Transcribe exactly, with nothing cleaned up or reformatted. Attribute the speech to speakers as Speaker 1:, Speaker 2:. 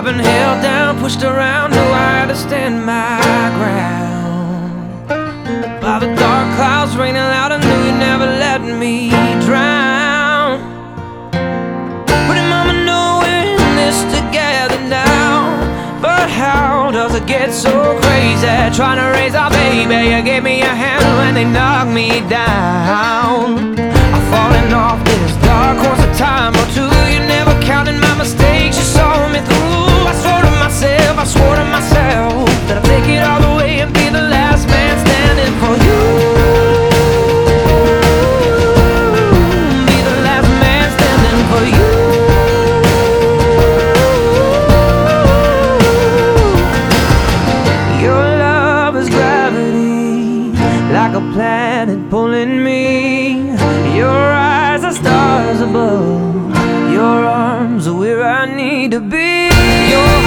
Speaker 1: been held down, pushed around, knew I had to stand my ground. By the dark clouds raining loud, I knew you'd never let me drown. But mama, know we're in this together now. But how does it get so crazy, trying to raise our baby? You gave me a hand when they knocked me down. I'm falling off this dark horse a time or two. You never counted my mistakes, you saw me through. I swore to myself, I swore to myself that I'd take it all the way and be the last man standing for you. Be the last man standing for you. Your love is gravity, like a planet pulling me. Your eyes are stars above, your arms are where I need to be. Your